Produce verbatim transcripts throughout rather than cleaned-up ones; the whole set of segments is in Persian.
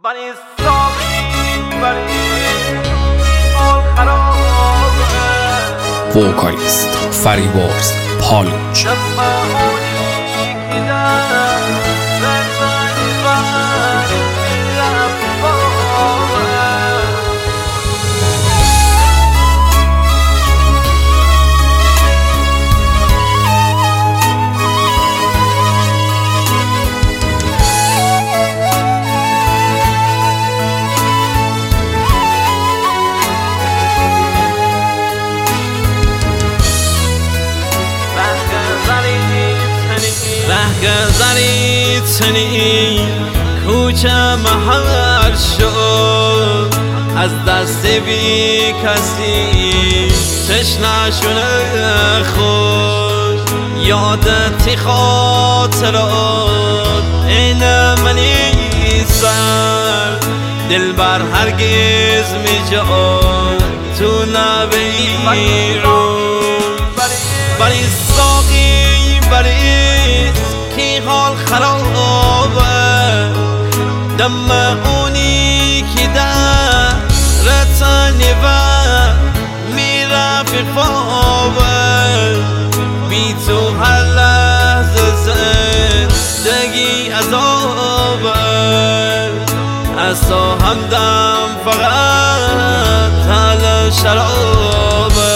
وکالیست فریبرز پالوچ رهگذری تنی کوچه محل شد از دست بی کسی تشنه شونه خوش یادتی خاطرات این منی سر دل بر هرگز می جاد تو نبیرون بری ساقی بری کی حال خرابه دم اونی که در رتنی و میره فی خوابه بی تو هر لحظه زندگی عذابه از تو همدم فقط حل شرابه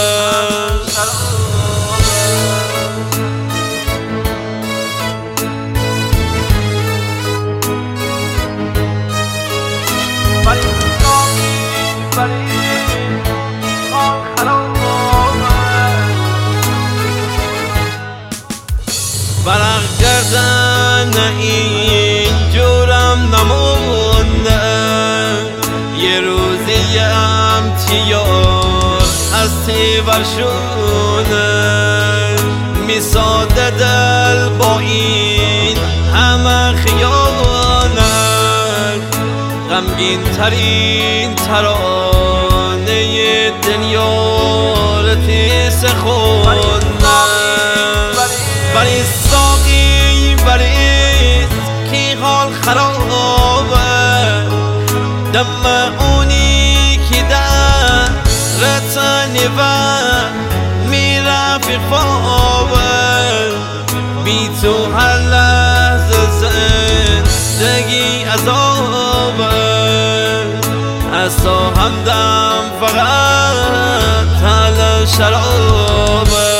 برق کردن این جورم نمونده یه روزی امتیار هستی برشونه میساده دل با این همه خیانت غمگین ترین ترانه دنیا رتی سخونه بری ساقی بری کی حال خرابه دم اونی که در رتنی و میره فی خوابه بی تو هر لحظه زندگی عذابه از تو همدم فقط حل شرابه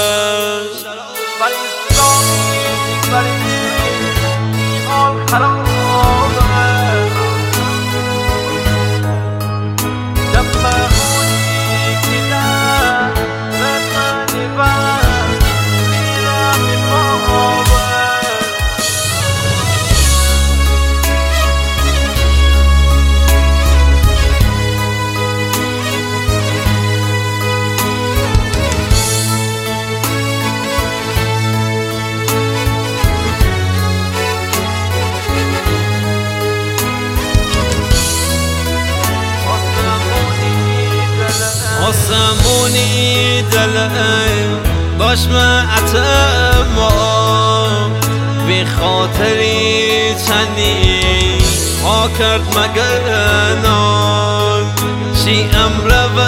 آسمونی دلم باش معتما بی خاطری چندی ها کرد مگرنان شی امر و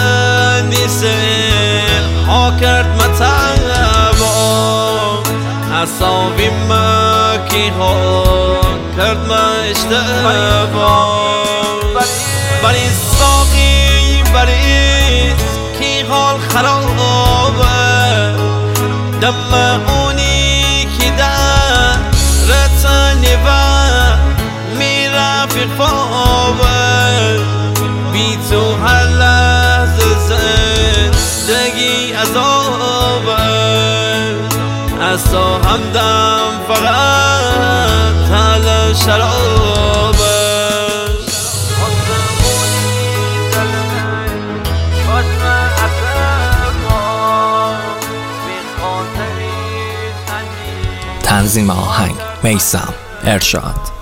نیسل ها کرد متعبا اصابی مکی ها کرد ما اشتبا بری ساقی بری کی حال خرابه دم اونی که در رتنی و میره فی خوابه بی تو هر لحظه زندگی عذابه از تو همدم فقط حل شرابه تنظیم آهنگ میثم ارشاد.